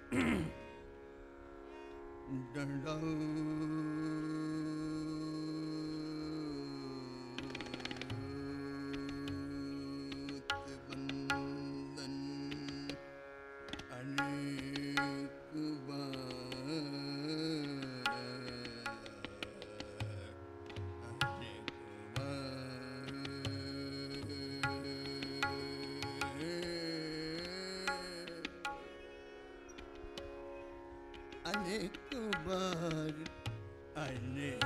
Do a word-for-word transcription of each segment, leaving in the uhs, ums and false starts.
अनेक बार अनेक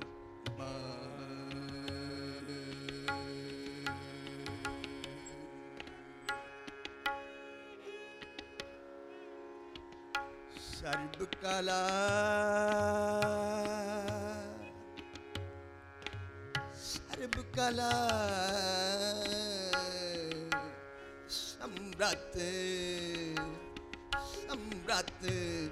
बार सर्वकला सर्वकला सम्राट सम्राट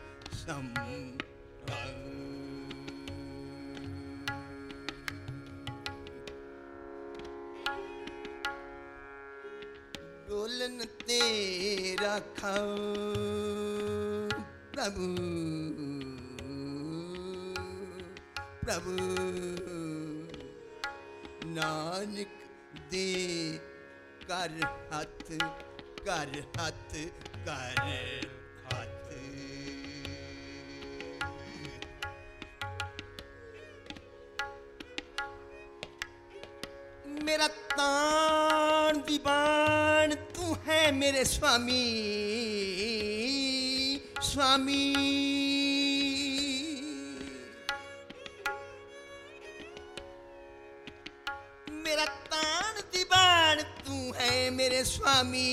डोलन तेरा खाओ प्रभु प्रभु नानक दे कर हाथ कर हाथ कर हाथ मेरा तान दीवान तू है मेरे स्वामी स्वामी मेरा तान दीवान तू है मेरे स्वामी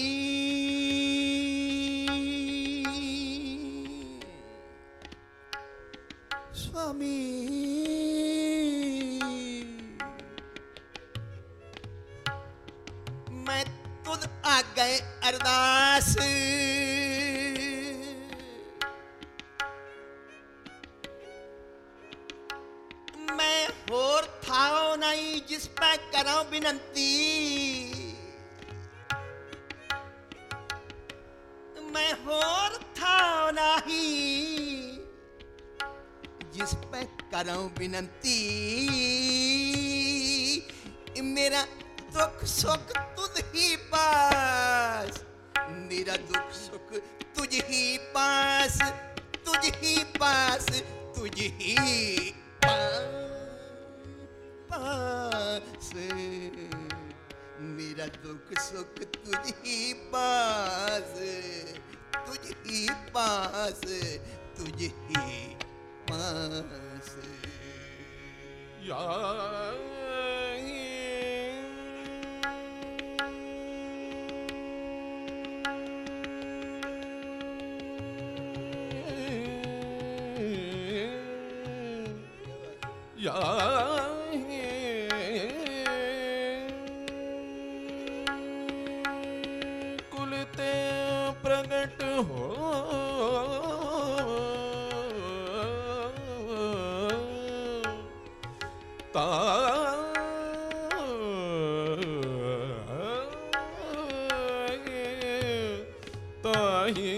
स्वामी मैं तुझ आ गए अरदास मैं होर थाओ नहीं जिस पे करो विनंती मैं होर थाओ नहीं जिस पे करो विनंती मेरा दुख सुख तुझ ही पास मेरा दुख सुख तुझ ही पास तुझ ही पास तुझ ही पास मेरा दुख सुख तुझ ही पास तुझ ही पास तुझ ही पास या कुलते प्रगट हो ता ताही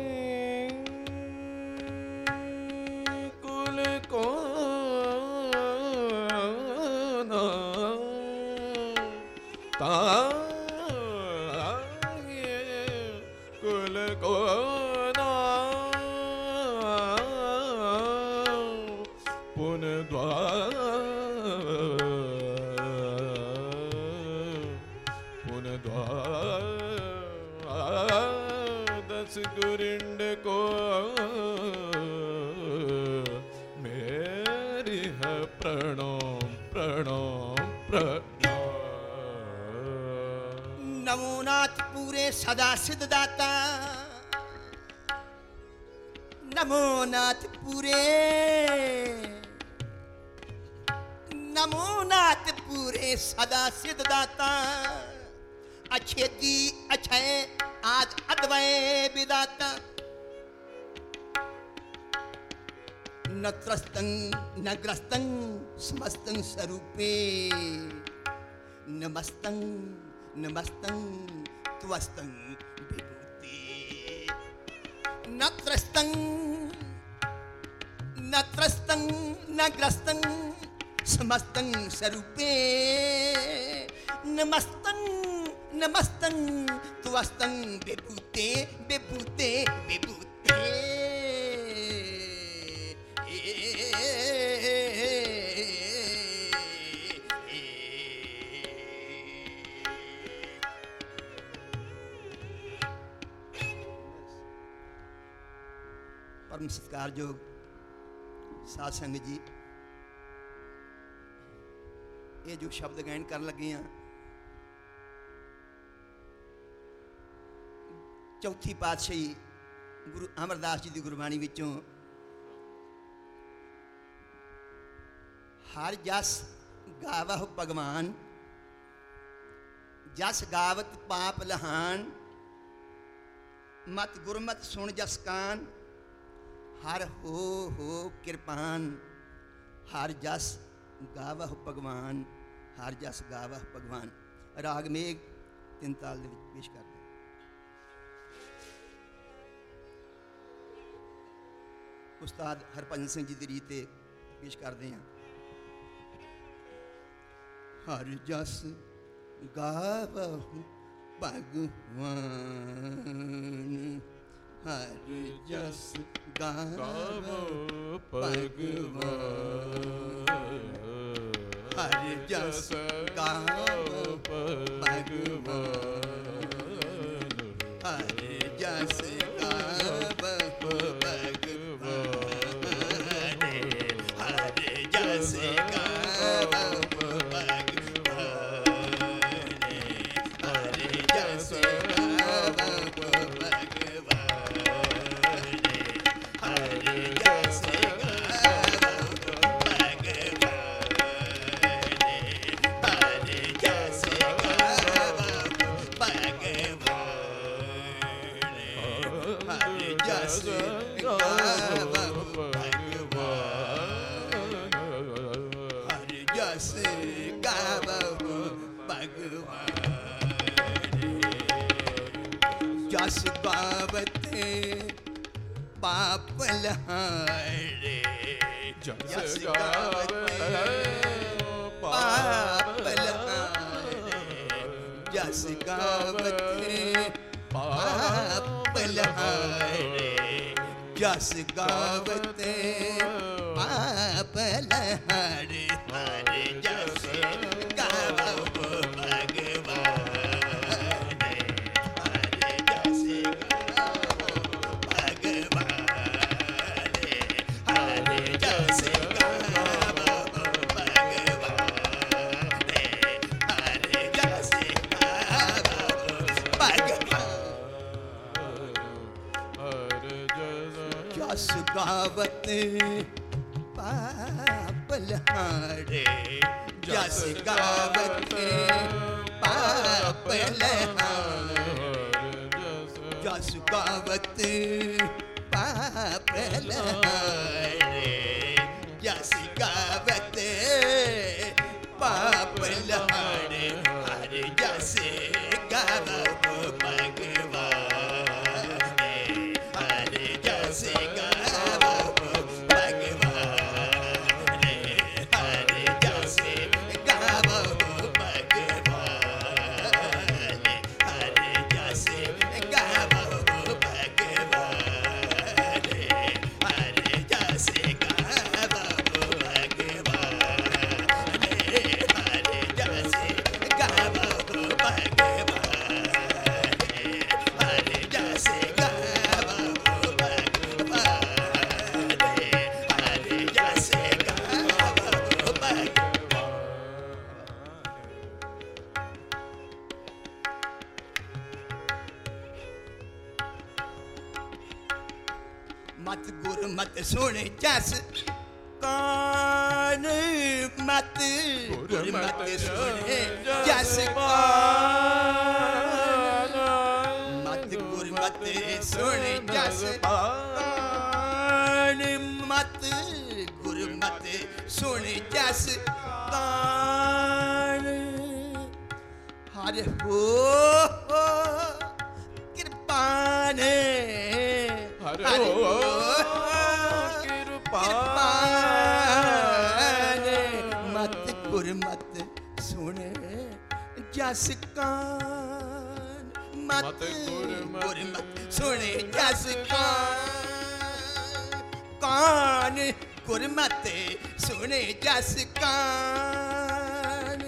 कुल को ना पुन द्वार पुन द्वार दस गुरिंड को मेरी है प्रणाम प्रणाम प्रणाम। नमो नाथ पूरे सदा सिद्ध दाता नमो नाथ पूरे नमो नाथ पूरे सदा सिद्ध दाता अछेदी अक्षय आज अद्वय विदाता न त्रस्तं न ग्रस्तं समस्तं स्वरूपे नमस्तं नमस्तं त्वस्तं विभूति न त्रस्तं न त्रस्तं न ग्रस्तं समस्तं स्वरूपे नमस्तं नमस्तं त्वस्तं विभूते विभूते विभूते परम सत्कारयोग साध संगत जी, ये जो शब्द गायन कर लगे हैं चौथी पातशाही गुरु अमरदास जी की गुरबाणी विचों हर जस गावह भगवान जस गावत पाप लहान मत गुरमत सुन जस कान हर हो हो कृपान हर जस गावह भगवान हर जस गावह भगवान। राग मेघ तीन ताल दे विच पेश करते उस्ताद हरभजन सिंह जी की रीत ते पेश करते हैं। हर जस गावह भगवान हर जस गावह भगवान हर जस गावह भगवान हर जस गावह भगवान हर जस गावह भगवान हर जस जस गावते पाप लहारे जस गावते पाप लहारे जस गावते पाप लहारे जस गावते पाप लहारे हरे जस गावो भगवान जस गावते पाप लहारे जस गावते पाप लहारे जस गावते पाप लहारे जस गावते पाप लहारे हरे जस गावो भगवान हरे जस गावो भगवान हरे जस गावो भगवान हरे जस गावो भगवान हरे जस गावो भगवान हरे जस गावो भगवान हरे जस गावो भगवान हरे जस गावो मत गुर मत सुन जस कान मत गुर मत सुन जस कान मत गुर मत सुन जस कान मत गुर मत सुन जस कान हर हो कृपान हर हरि हो कृपान मत गुरमत सुने जस कान मत मत गुरमत गुरमत सुने जस कान कान गुरमत सुने जस कान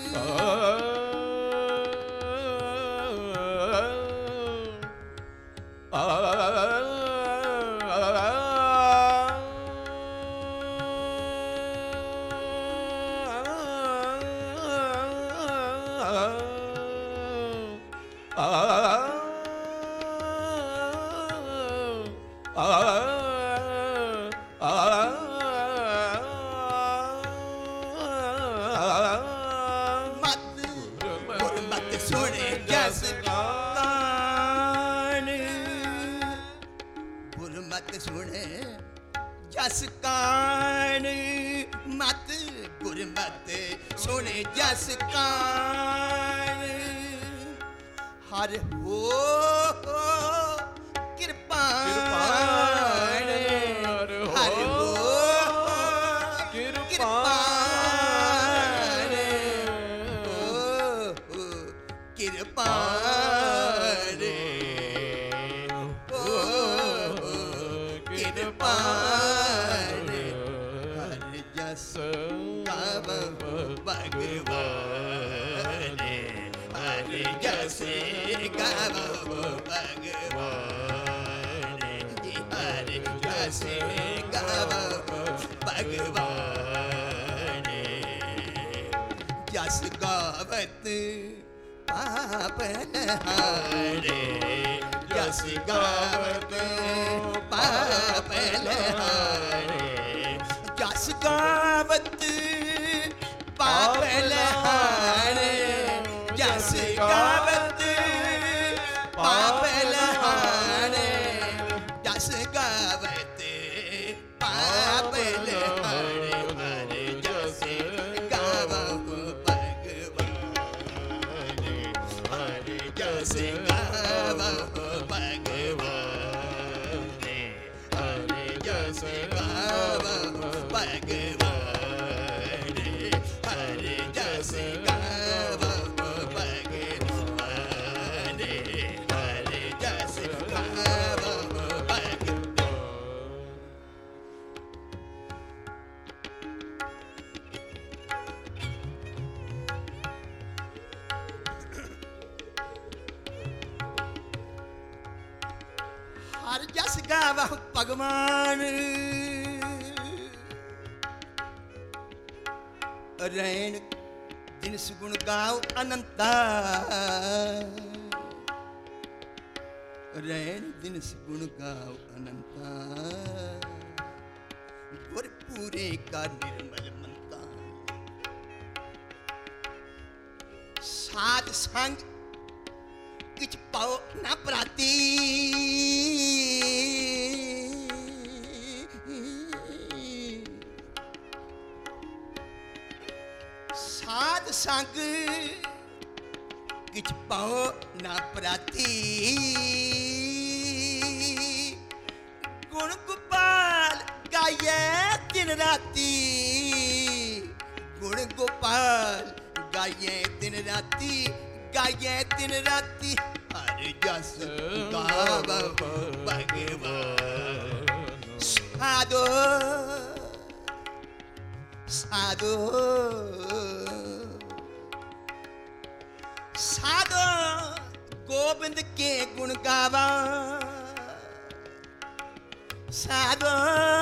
जस कान मत गुरमत सुने जस कान हर हो कृपान हर हो कृपान हो कृपान हो कृपान हर जस गावहु भगवान हर जस गावहु भगवान हर जस गावहु भगवान जस गावत पाप नहारे जस गावत पाप नहारे जस गावत पाप नहारे जस गावत पाप नहारे जस गावत पाप नहारे हरे जस गावहु भगवान हरे जस गावहु भगवान हरे जस गावहु भगवान हरे जस गावहु भगवान हरे जस गावहु भगवान हर जस गावहु भगवान रैन दिन सुगुण गाओ अनंता रैन दिन सुगुण गाओ अनंता गुर पूरे का निर्मल मनता साध संग किछ पाओ ना प्राती साध संग किछ पाओ ना प्राती गुण गोपाल गाये दिन राती गुण गोपाल गाये दिन राती गाये दिन राती हर जस गावहु भगवान साधो साधो साधो गोविंद के गुण गावा साधो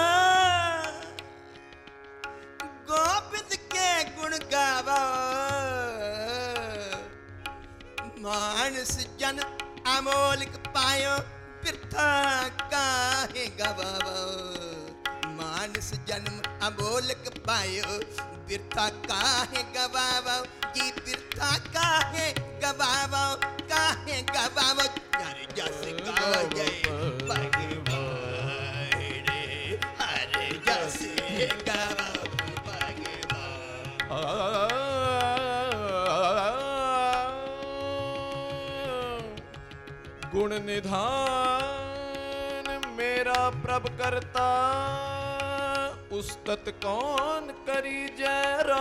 गोविंद के गुण गावा मानस जन अमोलक पायो बिरथा काहे गवावा मानस जन्म अमोलक पायो बिरथा काहे गवावा जी बिरथा काहे गवावा काहे गवावा हर जस गावे भगवान हर जस गावा भगवान गुण निधान मेरा करता उस्तत कौन करी जरा।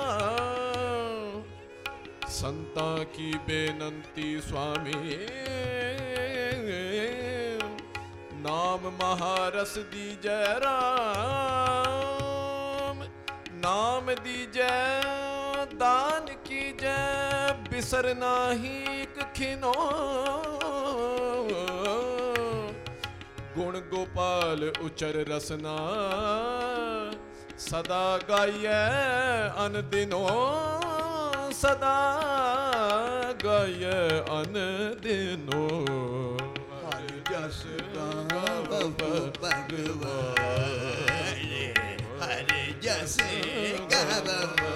संता की बेनंती स्वामी नाम महारस दीजै राम। नाम दीजै दान कीजै बिसर नाही खिनो। गुण गोपाल उचर रसना सदा गाइए अन दिनो। सदा गाइए अन दिनो। हरि जस गावहु भगवान, हरि जस गावहु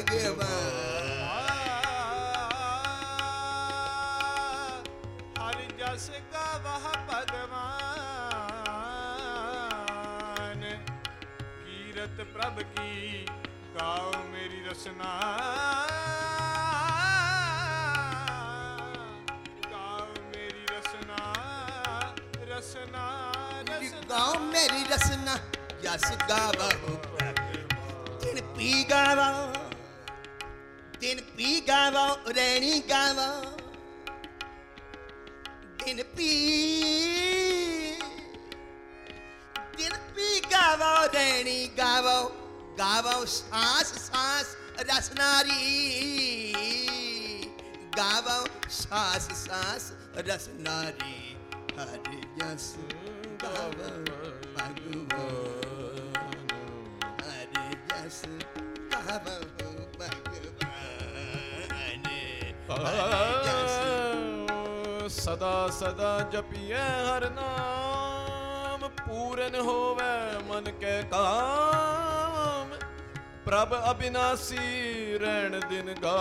भगवान, हरि जस गावह भगवान। कीरत प्रभ की गाओ मेरी रसना। गाओ मेरी रसना, रसना रसना। गाँव मेरी रसना जस गावहु दिन पी गावा, दिन पी गावा रैणी गावा। दिन पी दिन पी गावा रैणी गावा। गावा सांस सांस रसनारी। गावा सांस सांस रसनारी। हरि जस गावहु भगवान, हरि जस गावहु भगवान, हरि जस। सदा सदा जपिए हर नाम। पूरन होवे मन के काम। प्रभ अविनाशी रैण दिन गा।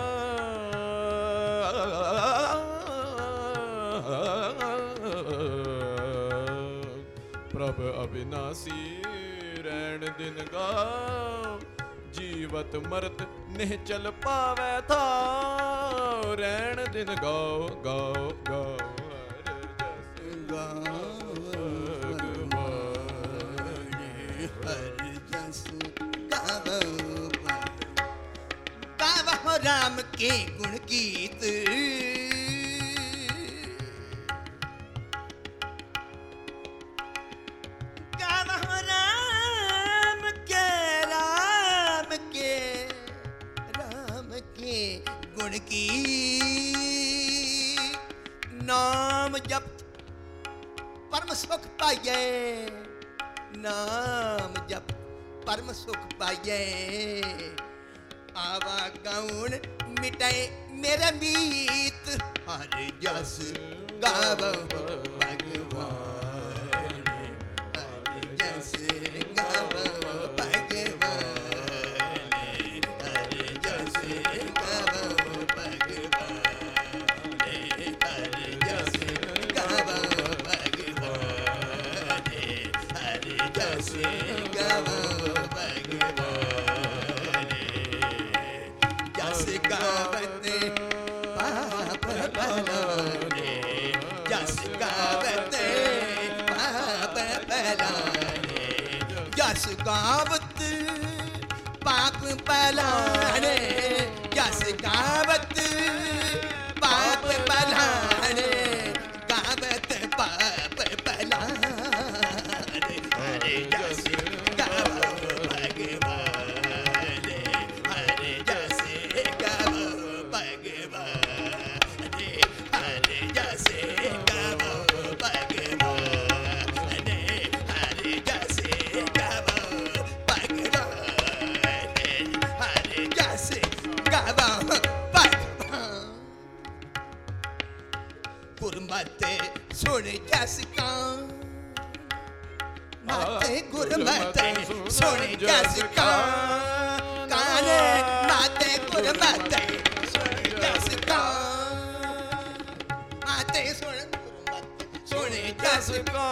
प्रभ अविनाशी रैण दिन गा। जीवत मरत निश्चल पावे था। रैण दिन गाओ गाओ गाओ हरि जस गावहु गावहु राम के गुण गीत। गावहु राम के राम के राम के गुण की। नाम जप परम सुख पाइए। नाम जप परम सुख पाइए। आवा गौण मिटाए मेरा मीत। हरि जस गावहु भगवान, हरि जस गावहु भगवान, हरि जस गावहु भगवान, हरि जस गावहु भगवान, हरि जस गावहु भगवान। जस गावते पाप भलाने, जस गावते पाप भलाने। जस गावत पाप भलाने, जस गावत पाप भलाने। गावत पाप भलाने, हरि जस गावहु भगवान, हरि जस गावहु भगवान, हरि जस गावहु भगवान, हरि जस गावहु भगवान, हरि जस गावहु भगवान। गुरमते सुन जस कान, माते गुरमते सुन जस कान। काने माते गुरमते सुन जस कान। माते सुन गुरमते सुन जस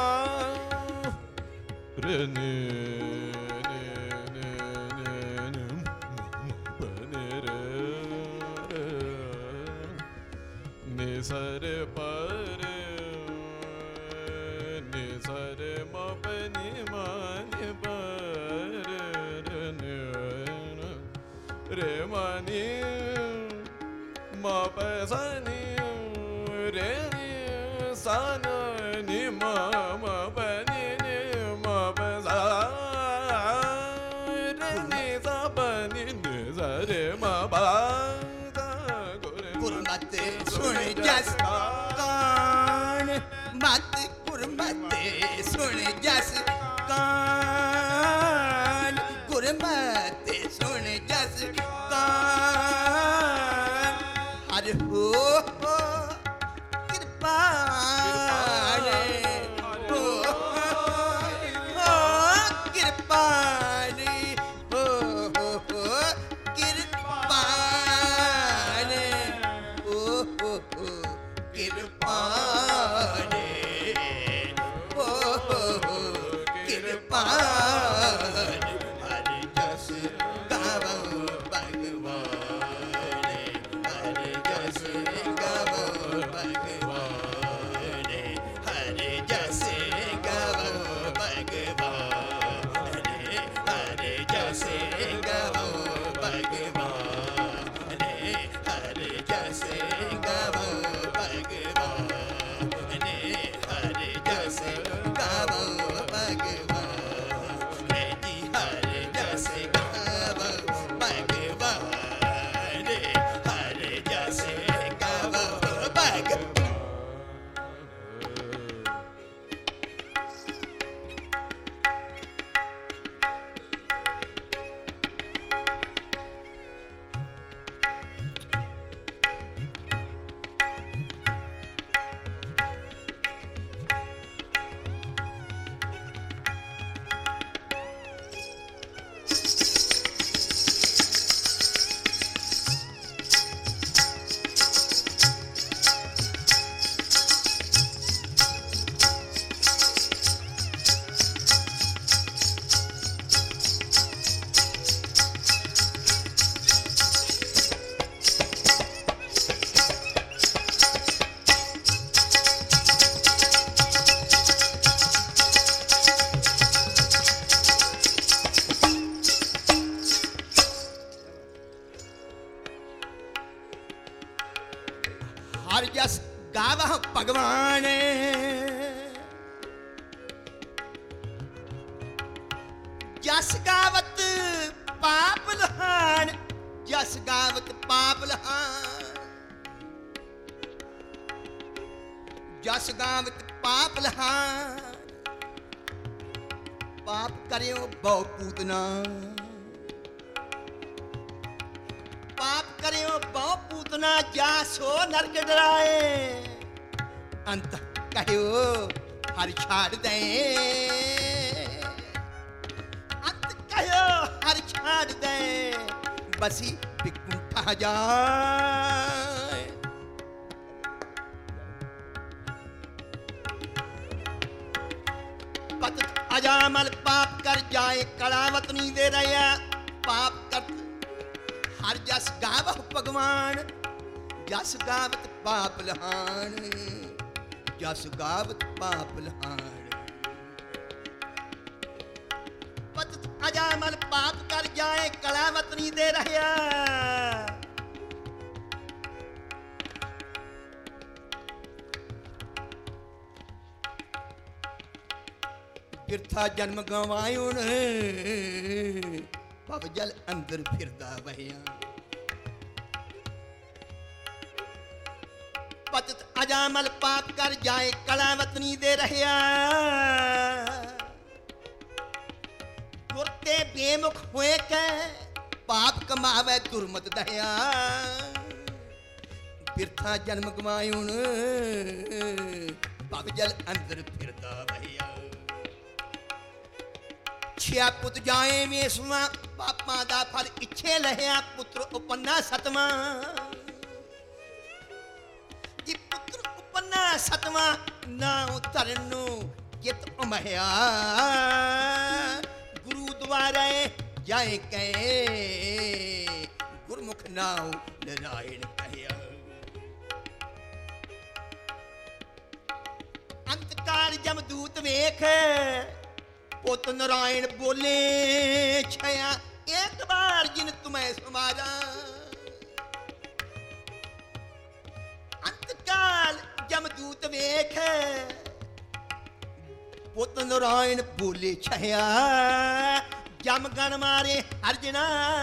रे ने सर पर नि सर म पनि रे मनी मा पैसा नी रे नी सन नी मा मा पनी नी मा पैसा रे नी सा पनी नी सा रे मा पा गुरमत सुन जस कान मत गुरमत सुन जस कान गुरमत सुन जस कान हर हो हो कृपान हो हो कृपान हो हो हो कृपान हो हो हो कृपान हो हो हो कृपान हरि जस गावो भगवान हरि जस गावो भगवान हरि जस गावो भगवान हरि जस गावो भगवान हरि जस गावो भगवान हरि जस गावो भगवान जी हरि जस गावो भगवान हरि जस गावो भगवान। हर जस गावह भगवान जस गावत पाप लहान जस गावत पाप लहान जस गावत पाप लहान पाप करियो बहु पूतना पाप करियो बहु पूतना जा सो नरक डराए अंत कहो हर छाड़ दे अंत कहो हर छाड़ दे बसी बिकुंठा जाए पत अजामल पाप कर जाए कड़ावत नहीं दे रहा पाप कर हर जस गावह भगवान जस गावत पाप लहान जस गावत पाप लहान पत अजामल पाप कर जाए कड़ावत नहीं दे रहा बिरथा जन्म गवायो ने भव जल अंदर फिरदा वहिया पतित अजामल पाप कर जाए कलावत नहीं दे रहा गुरते बेमुख हुए के पाप कमावे दुर्मत दया बिरथा जन्म गवायो ने भव जल अंदर फिरदा वहिया छिया पुत जाए वेसवा पापा दा फल इच्छे लहिया पुत्र उपन्ना सतवा जी पुत्र उपन्ना सतवा ना तरनु कित उमह्या गुरु द्वारे जाए कहे गुरमुख नाउ नारायण कहया अंतकाल जमदूत वेख पुत नारायण बोले छया एक बार जिन तुम्हें समारा अंतकाल जमदूत वेख पुत नारायण बोले छया जमगण मारे अर्जना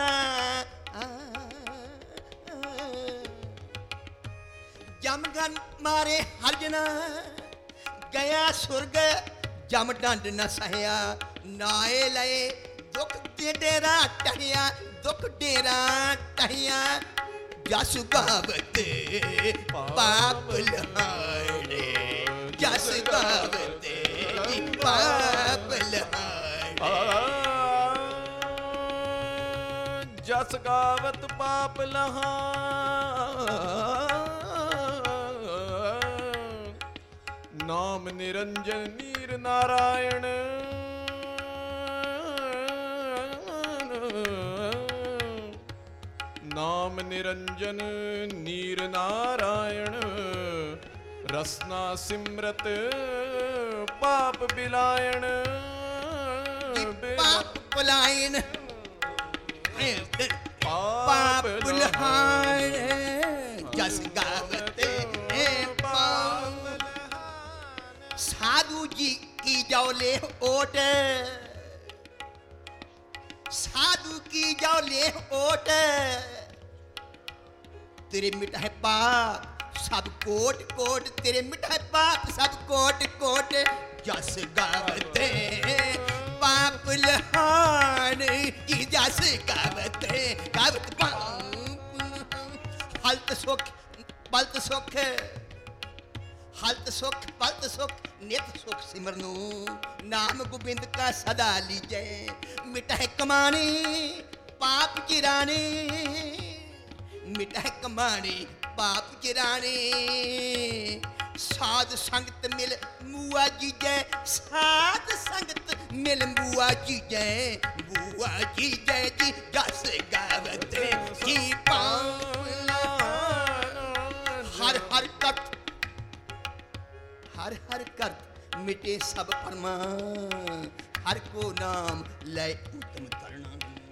जमगण मारे अर्जना गया सुरग जम डंड न सहया नाए लए दुख दे डेरा टहिया दुख डेरा टहिया जस गावते पाप लहाड़े जस गावते पाप लहाड़े जस गावत पाप लहा नाम निरंजन नीर नारायण नाम निरंजन नीर नारायण रसना सिमरत पाप बिलायन पाप पलायन पाप बुलहान जस गावते पाप साधु जी की जौले ओट साधु की जौले ओट तेरे मिटा है पाप सब कोट कोट तेरे मिटा है पाप सब कोट कोट जस गावते पाप लहान की जस गावते गावत पाप हल्त सुख बलत सुख हल्त सुख बलत सुख नित सुख सिमरनु नाम गोबिंद का सदा लीजे मिटा है कमाने पाप चिराने मिटा है कमाने पाप चिराने साध संगत मिल मुआ जीजे साध संगत मिल मुआ जीजे मुआ जीजे जी जस गावते जी पावला हर हर कट हर हर कर मिटे सब फरमान हर को नाम लय उत्तम करना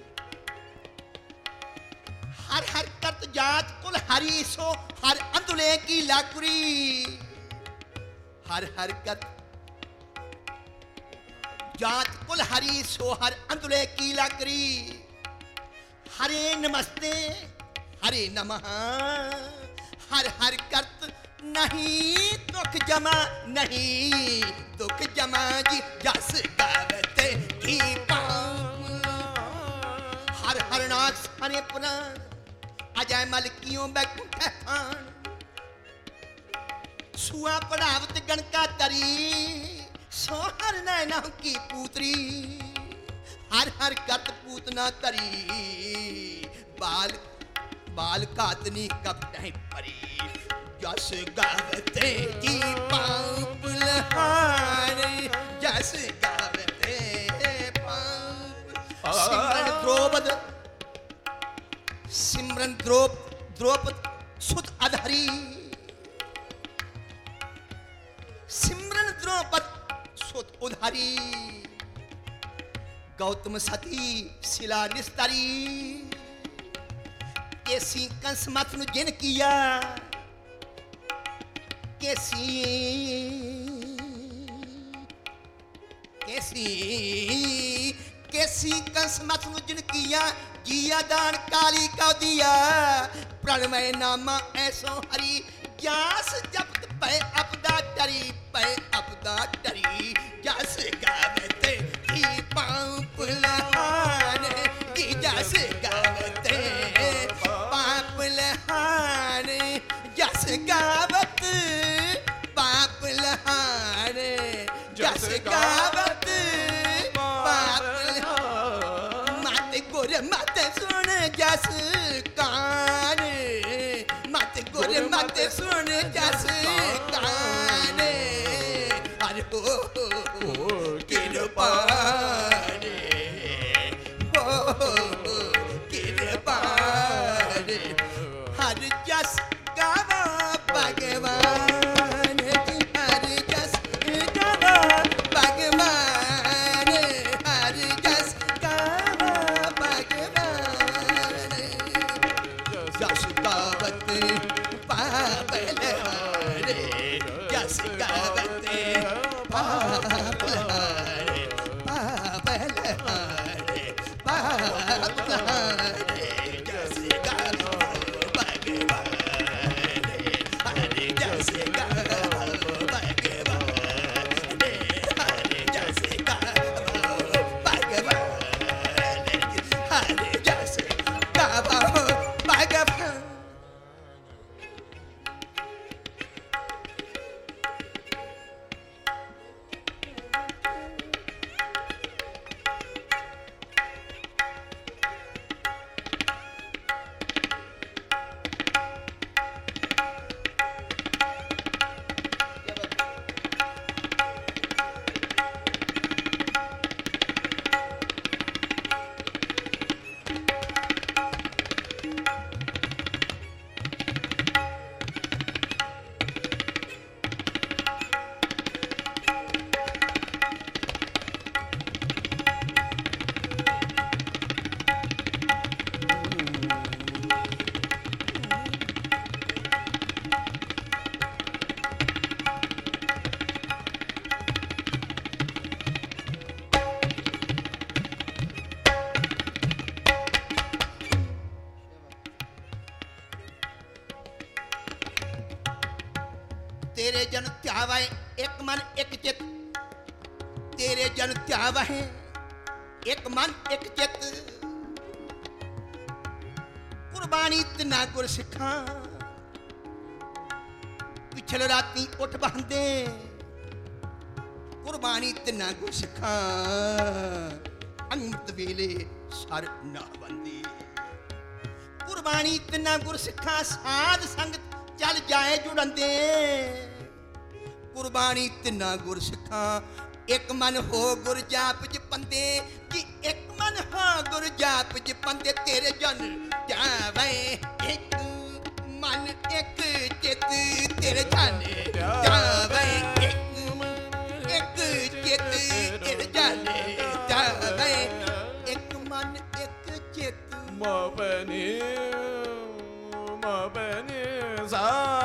हर हर करत जात कुल हरि सो हर अंधुले की लाकुरी हर हर करत जात कुल हरि सो हर अंधुले की लाकुरी हरे नमस्ते हरे नमः हर हर करत नहीं दुख जमा नहीं दुख जमा जी जस गावते की पाऊं हर हर नाथ हरे पुराण अजय मलकियों बैकुंठ थान सुआ पढ़ावत गणका तरी सोहर नैना की पुत्री हर हर करत पूतना तरी बाल बाल कातनी कब नहीं परी जस गावते की पाप लहारे जस गावते पाप सिमरन द्रौपद सिमरन द्रौप द्रौपद सुत अधरी सिमरन द्रौपद सुत उधारी गौतम सती शिला निस्तरी केसी कंस मत नु जिन किया कैसी कैसी कैसी कंसमत मुझन किया जिया दान काली का दिया प्रणमय नामा ऐसो हरि जास जपत पै अपदा डरी पै अपदा डरी जास गावते ही पाप लहान की जास गावते पाप लहान जस गावत पाप लहान जस गावत पाप लहान माते गुर माते सुन जस कान माते गुर माते सुन जस कान अरे हो किरपान हो किरपान हर जस गावा भगवान हर जस गावा भगवान हर जस गावा भगवान जन ध्यावै एक मन एक चित, तेरे जन ध्यावै एक मन एक चित। कुर्बानी तिना गुर सिखा, पिछल राती उठ बहंदे। कुर्बानी तिना गुर सिखा, अंमृत वेले सर ना बंदी। कुर्बानी तिना गुर सिखा, साध संगत चल जाए जुड़ंदे। कुर्बानी तिना गुर सिखा, एक मन हो गुर जाप जपंदे जी। एक मन हो गुर जाप जपंदे, तेरे जन ध्यावै एक मन एक चित। तेरे जन ध्यावै एक एक चित, तेरे जन ध्यावै एक मन एक चित। मपनी मपनी सा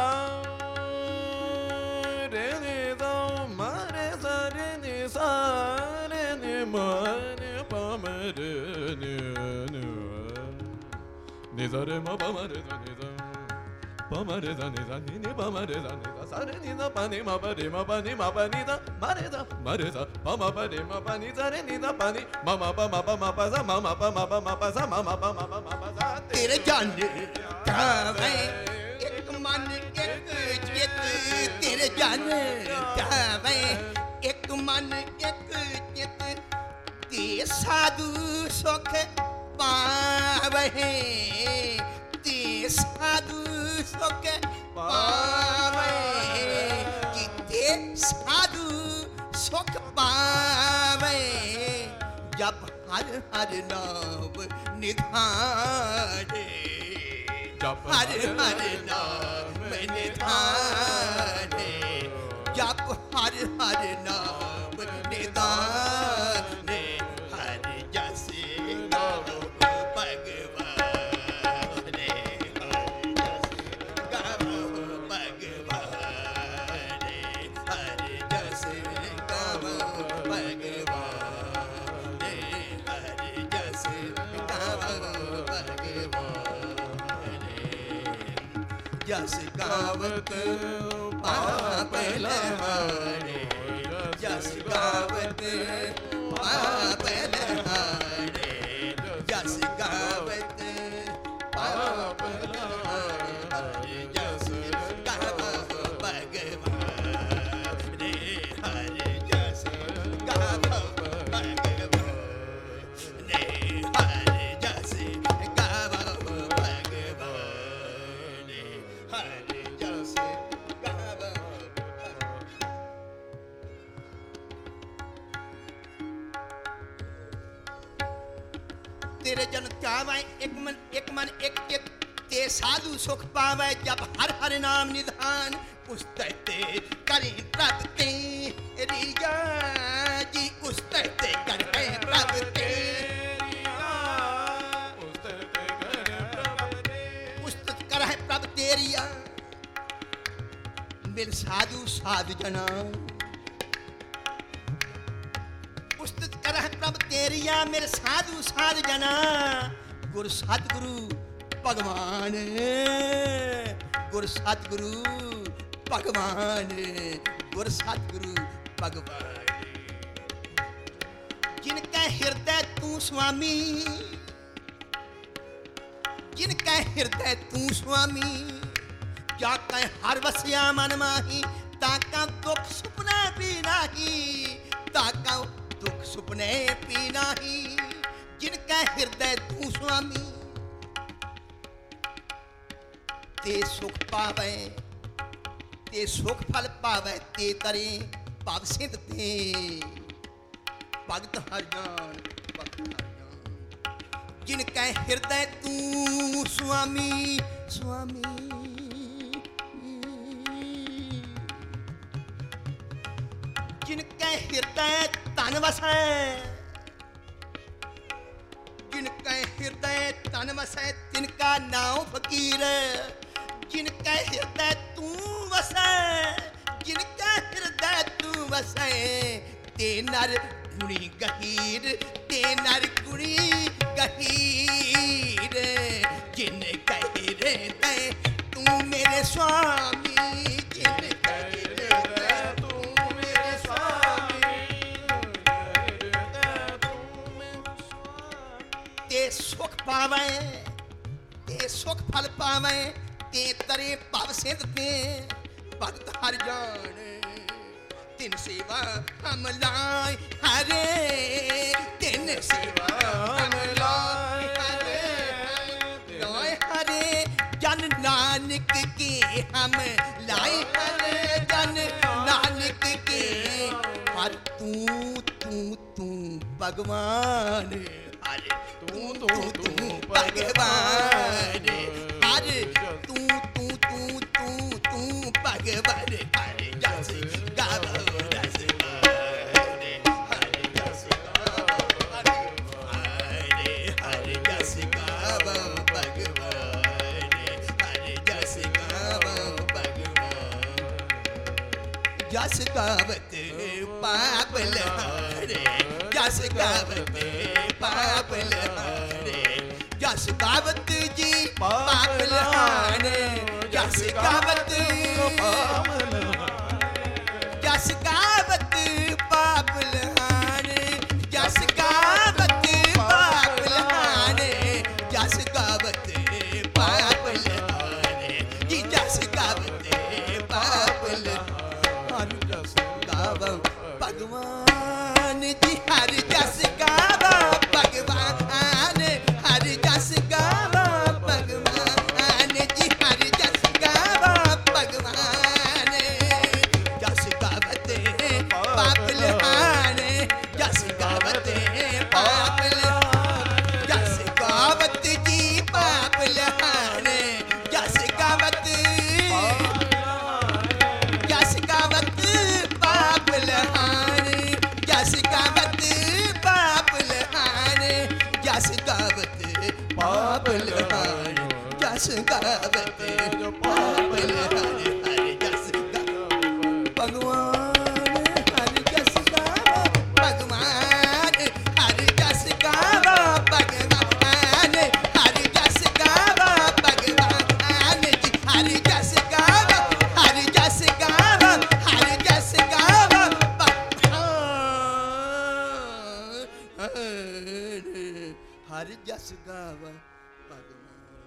रे नि सा मा रे सा रे नि सा रे नि मा रे पा म रे नि नि नि सा रे मा पा म रे सा नि सा pa ma re sa ni sa ni ni pa ma re sa ni sa sa re ni sa pa ni ma pa re ma pa ni ma pa ni sa ma re sa ma re sa pa ma pa re ma pa ni sa re ni sa pa ni ma ma pa ma pa ma pa sa ma ma pa ma pa ma pa sa ma ma pa ma pa ma pa sa तेरे जन ध्यावै एक मन एक चित। तेरे जन ध्यावै एक मन एक चित। ते साधु सुख पावै, ते साधु सुख पावै। जिते साधु सुख पावै, जब हर हर नाम निधाने। जप हर हर नाम निधाने, जप हर हर नाम निधाने। हर जस गावो भगवान, हर जस गावो भगवान, हर जस गावो भगवान। जस गावत पाप लहारे, जस गावत पाप लहारे, जस गावत पाप लहारे। जस गावो भगवान, हर जस गावो भगवान, हर जस गावो भगवान, हर जस गावो। तेरे जन ध्यावै एक मन एक मन एक चित। ते साधु सुख पावै, जब हर हर नाम निधान। उस्तै ते करें प्रभ तेरी जी, उस्तै ते करें प्रभ तेरी। उस्तत करह प्रभ तेरिया, मिल साधु साध जना। उस्तत करह प्रभ तेरिया, मेरे साधु साध जना। गुर सतगुरु भगवान, गुर सतगुरु भगवान, गुर सतगुरु भगवान। जिनका हृदय तू स्वामी, जिनका हृदय तू स्वामी। जाका हर वसिया मन माही, ताका दुख सुपने भी नाही, ताका दुख सुपने भी नाही। जिनका हृदय तू स्वामी, ते सुख पावै, ते सुख फल पावै। ते तरे भव सिंध ते, भगत हर जान भगत हर जान। जिनका हृदय तू स्वामी स्वामी, जिनका हृदय तन वसै, जिनका हृदय तन वसै, तिनका नाम फकीर। जिनका हृदय तू वसै, जिनका हृदय तू वसै। ते नर गुणी गहीर, ते नर गुणी गहीर। जिन कहे रे तू मेरे स्वामी, जिन कहे ਤੇ ਸੁਖ ਪਾਵੇਂ ਤੇ ਸੁਖ ਫਲ ਪਾਵੇਂ ਤੇ ਤਰੇ ਭਵ ਸਿੰਧ ਤੇ ਭਗਤ ਹਰ ਜਾਣ ਤਿਨ ਸੇਵਾ ਹਮ ਲਾਏ ਹਰੇ ਤਿਨ ਸੇਵਾ ਹਮ ਲਾਏ ਹਰੇ ਲਾਏ ਹਰੇ ਜਨ ਨਾਨਕ ਕੇ ਹਮ ਲਾਏ ਹਰੇ ਜਨ ਨਾਨਕ ਕੇ ਹਰ ਤੂੰ ਤੂੰ ਤੂੰ ਭਗਵਾਨ ਹਰੇ ਤੂੰ ਤੂੰ ਤੂੰ ਭਗਵਾਨ ਹਰੇ ਤੂੰ ਤੂੰ ਤੂੰ ਤੂੰ ਤੂੰ ਭਗਵਾਨ ਹਰੇ ਜਸ ਗਾਵੋ ਜਸ ਹਰੇ ਹਰੇ ਜਸ ਗਾਵੋ ਹਰੇ ਹਰੇ ਜਸ ਗਾਵੋ ਭਗਵਾਨ ਹਰੇ ਜਸ ਗਾਵੋ ਭਗਵਾਨ ਜਸ ਗਾਵਤ ਪਾਪ ਲਹਾਰੇ ਜਸ ਗਾਵਤ ਪਾਪ ਲਹਾਰੇ ਜਸ ਗਾਵਤ ਜੀ ਪਾਪ ਲਹਾਰੇ ਜਸ ਗਾਵਤ ਪਾਪ ਲਹਾਰੇ ਜਸ ਗਾਵਤ ਪਾਪ ਲਹਾਰੇ ਜਸ ਗਾਵਤ ਪਾਪ ਲਹਾਰੇ ਜਸ ਗਾਵਤ ਪਾਪ ਲਹਾਰੇ ਜੀ ਜਸ ਗਾਵਤ ਪਾਪ ਲਹਾਰੇ ਜਸ ਗਾਵੋ ਭਗਵਾਨ ਜੀ ਹਰ ਜਸ ਗਾਵੋ ਭਗਵਾਨ ਹਰ ਜਸ ਗਾਵੋ ਭਗਵਾਨ ਜੀ ਹਰ ਜਸ ਗਾਵੋ ਭਗਵਾਨ ਜਸ ਗਾਵਤੇ ਪਾਪ ਲਹਾਰੇ ਜਸ ਗਾਵਤੇ ਪਾਪ ਲਹਾਰੇ ਜਸ ਗਾਵਤ ਜੀ ਪਾਪ ਲਹਾਰੇ ਜਸ ਗਾਵਤ ਜਸ ਗਾਵਤ ਪਾਪ ਲਹਾਰੇ ਜਸ ਗਾਵਤ ਪਾਪ ਲਹਾਰੇ ਜਸ ਗਾਵਤ ਪਾਪ ਲਹਾਰੇ ਜਸ ਗਾਵਤ ਪਾਪ ਲਹਾਰੇ ਹਰੇ ਜਸ ਗਾਵੋ ਭਗਵਾਨ ਹਰੇ ਜਸ ਗਾਵੋ ਭਗਵਾਨ ਹਰੇ ਜਸ ਗਾਵੋ ਭਗਵਾਨ ਹਰੇ ਜਸ ਗਾਵੋ ਭਗਵਾਨ ਜੀ ਹਰੇ ਜਸ ਗਾਵੋ ਹਰੇ ਜਸ ਗਾਵੋ ਹਰੇ ਜਸ ਗਾਵੋ ਹਰਿ ਜਸ ਗਾਵੋ ਭਗਵਾਨ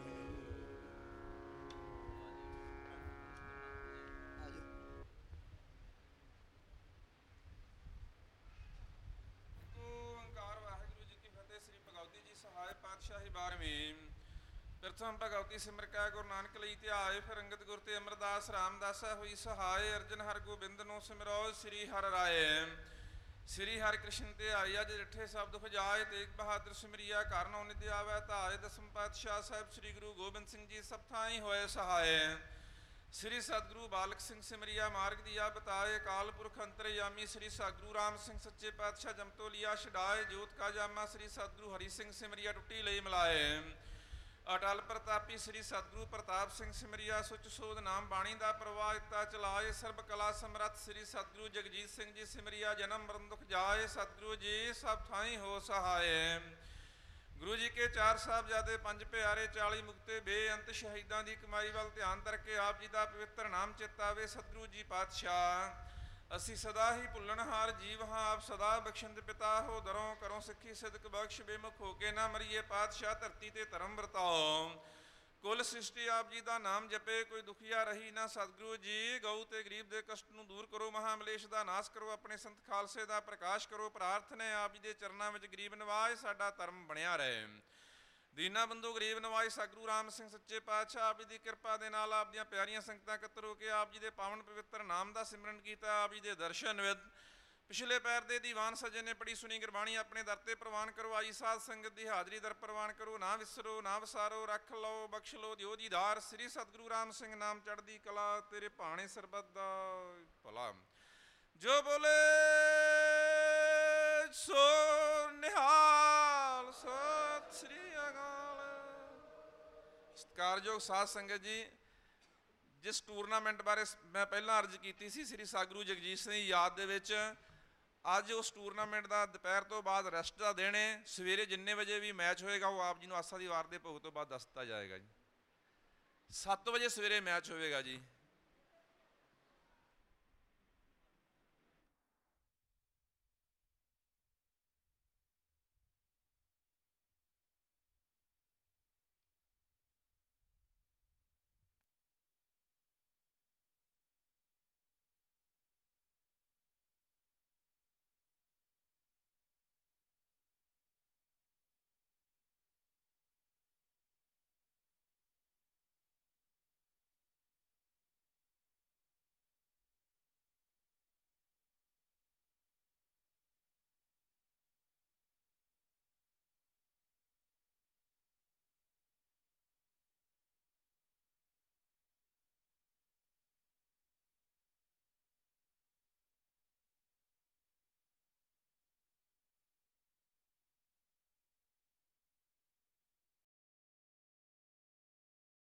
ਓੰਕਾਰ ਵਾਹਿਗੁਰੂ ਜੀ ਕੀ ਫਤਿਹ। ਸ੍ਰੀ ਭਗਵਤੀ ਜੀ ਸਹਾਇ ਪਾਤਸ਼ਾਹੀ ਬਾਰ੍ਹਵੀਂ। ਪ੍ਰਥਮ ਭਗਵਤੀ ਸਿਮਰ ਕੈ ਗੁਰੂ ਨਾਨਕ ਲਈ ਧਿਆਏ, ਫਿਰ ਅੰਗਦ ਗੁਰ ਤੇ ਅਮਰਦਾਸ ਰਾਮਦਾਸਾ ਹੋਈ ਸਹਾਇ। ਅਰਜਨ ਹਰਿ ਗੋਬਿੰਦ ਨੂੰ ਸਿਮਰੋ ਸ੍ਰੀ ਹਰਿ ਰਾਏ। ਸ੍ਰੀ ਹਰਿ ਕ੍ਰਿਸ਼ਨ ਤੇ ਆਇਆ ਜੇ ਡਿਠੇ ਸਬਦ ਖੁਜਾਏ, ਤੇਗ ਬਹਾਦਰ ਸਿਮਰਿਆ ਘਰ ਨੌ ਨਿਧਿ ਆਵੈ ਧਾਏ। ਦਸਮ ਪਾਤਸ਼ਾਹ ਸਾਹਿਬ ਸ੍ਰੀ ਗੁਰੂ ਗੋਬਿੰਦ ਸਿੰਘ ਜੀ ਸਭ ਥਾਈਂ ਹੋਏ ਸਹਾਏ। ਸ੍ਰੀ ਸਤਿਗੁਰੂ ਬਾਲਕ ਸਿੰਘ ਸਿਮਰਿਆ ਮਾਰਗ ਦੀਆ ਬਤਾਏ। ਅਕਾਲ ਪੁਰਖ ਅੰਤਰਯਾਮੀ ਸ੍ਰੀ ਸਤਿਗੁਰੂ ਰਾਮ ਸਿੰਘ ਸੱਚੇ ਪਾਤਸ਼ਾਹ ਜਮਤੋ ਲਿਆ ਛਡਾਏ। ਜੋਤ ਕਾ ਜਾਮਾ ਸ੍ਰੀ ਸਤਿਗੁਰੂ ਹਰੀ ਸਿੰਘ ਸਿਮਰਿਆ ਟੁੱਟੀ ਲਈ ਮਿਲਾਏ। ਅਟਲ ਪ੍ਰਤਾਪੀ ਸ੍ਰੀ ਸਤਿਗੁਰੂ ਪ੍ਰਤਾਪ ਸਿੰਘ ਸਿਮਰਿਆ ਸੁਚ ਸੋਧ ਨਾਮ ਬਾਣੀ ਦਾ ਪ੍ਰਵਾਹ ਇਤਾ ਚਲਾਏ। ਸਰਬ ਕਲਾ ਸਮਰੱਥ ਸ੍ਰੀ ਸਤਿਗੁਰੂ ਜਗਜੀਤ ਸਿੰਘ ਜੀ ਸਿਮਰਿਆ ਜਨਮ ਮਰਨ ਦੁਖ ਜਾਏ। ਸਤਿਗੁਰੂ ਜੀ ਸਭ ਥਾਈਂ ਹੋ ਸਹਾਏ। ਗੁਰੂ ਜੀ ਕੇ ਚਾਰ ਸਾਹਿਬਜ਼ਾਦੇ ਪੰਜ ਪਿਆਰੇ ਚਾਲੀ ਮੁਕਤੇ ਬੇਅੰਤ ਸ਼ਹੀਦਾਂ ਦੀ ਕਮਾਈ ਵੱਲ ਧਿਆਨ ਧਰ ਕੇ ਆਪ ਜੀ ਦਾ ਪਵਿੱਤਰ ਨਾਮ ਚਿਤਾਵੇ। ਸਤਿਗੁਰੂ ਜੀ ਪਾਤਸ਼ਾਹ ਅਸੀਂ ਸਦਾ ਹੀ ਭੁੱਲਣਹਾਰ ਜੀਵ ਹਾਂ, ਆਪ ਸਦਾ ਬਖਸ਼ਣ ਦੇ ਪਿਤਾ ਹੋ। ਦਰੋਂ ਕਰੋ ਸਿੱਖੀ ਸਿਦਕ ਬਖਸ਼, ਬੇਮੁਖ ਹੋ ਕੇ ਨਾ ਮਰੀਏ ਪਾਤਸ਼ਾਹ। ਧਰਤੀ ਤੇ ਧਰਮ ਵਰਤਾਓ, ਕੁੱਲ ਸ੍ਰਿਸ਼ਟੀ ਆਪ ਜੀ ਦਾ ਨਾਮ ਜਪੇ, ਕੋਈ ਦੁਖੀਆ ਰਹੀ ਨਾ। ਸਤਿਗੁਰੂ ਜੀ ਗਊ ਤੇ ਗਰੀਬ ਦੇ ਕਸ਼ਟ ਨੂੰ ਦੂਰ ਕਰੋ, ਮਹਾਮਲੇਸ਼ ਦਾ ਨਾਸ਼ ਕਰੋ, ਆਪਣੇ ਸੰਤ ਖਾਲਸੇ ਦਾ ਪ੍ਰਕਾਸ਼ ਕਰੋ। ਪ੍ਰਾਰਥਨਾ ਆਪ ਜੀ ਦੇ ਚਰਨਾਂ ਵਿੱਚ ਗਰੀਬ ਨਿਵਾਜ ਸਾਡਾ ਧਰਮ ਬਣਿਆ ਰਹੇ। ਦੀਨਾ ਬੰਧੂ ਗਰੀਬ ਨਵਾਜ ਸਤਿਗੁਰੂ ਰਾਮ ਸਿੰਘ ਸੱਚੇ ਪਾਤਸ਼ਾਹ ਆਪ ਜੀ ਦੀ ਕਿਰਪਾ ਦੇ ਨਾਲ ਆਪ ਦੀਆਂ ਪਿਆਰੀਆਂ ਸੰਗਤਾਂ ਇਕੱਤਰ ਹੋ ਕੇ ਆਪ ਜੀ ਦੇ ਪਾਵਨ ਪਵਿੱਤਰ ਨਾਮ ਦਾ ਸਿਮਰਨ ਕੀਤਾ। ਆਪ ਜੀ ਦੇ ਦਰਸ਼ਨ ਵਿਦ ਪਿਛਲੇ ਪੈਰ ਦੇ ਦੀਵਾਨ ਸੱਜਣ ਨੇ ਪੜੀ ਸੁਣੀ ਗੁਰਬਾਣੀ ਆਪਣੇ ਦਰ ਤੇ ਪ੍ਰਵਾਨ ਕਰਵਾਈ। ਸਾਧ ਸੰਗਤ ਦੀ ਹਾਜ਼ਰੀ ਦਰ ਪ੍ਰਵਾਨ ਕਰੋ, ਨਾ ਵਿਸਰੋ ਨਾ ਵਿਸਾਰੋ, ਰੱਖ ਲਓ ਬਖਸ਼ ਲਓ ਦਿਓ ਦੀਦਾਰ। ਸ੍ਰੀ ਸਤਿਗੁਰੂ ਰਾਮ ਸਿੰਘ ਨਾਮ ਚੜ੍ਹਦੀ ਕਲਾ, ਤੇਰੇ ਭਾਣੇ ਸਰਬੱਤ ਦਾ ਭਲਾ। ਜੋ ਬੋਲੇ ਸੋ ਨਿਹਾਲ, ਸਤਿ ਸ੍ਰੀ ਅਕਾਲ। ਸਤਿਕਾਰਯੋਗ ਸਾਧ ਸੰਗਤ ਜੀ, ਜਿਸ ਟੂਰਨਾਮੈਂਟ ਬਾਰੇ ਮੈਂ ਪਹਿਲਾਂ ਅਰਜ਼ ਕੀਤੀ ਸੀ ਸ੍ਰੀ ਸਤਿਗੁਰੂ ਜਗਜੀਤ ਸਿੰਘ ਦੀ ਯਾਦ ਦੇ ਵਿੱਚ, ਅੱਜ ਉਸ ਟੂਰਨਾਮੈਂਟ ਦਾ ਦੁਪਹਿਰ ਤੋਂ ਬਾਅਦ ਰੈਸਟ ਦਾ ਦਿਨ ਹੈ। ਸਵੇਰੇ ਜਿੰਨੇ ਵਜੇ ਵੀ ਮੈਚ ਹੋਏਗਾ ਉਹ ਆਪ ਜੀ ਨੂੰ ਆਸਾ ਦੀ ਵਾਰ ਦੇ ਭੋਗ ਤੋਂ ਬਾਅਦ ਦੱਸ ਦਿੱਤਾ ਜਾਏਗਾ ਜੀ। ਸੱਤ ਵਜੇ ਸਵੇਰੇ ਮੈਚ ਹੋਵੇਗਾ ਜੀ।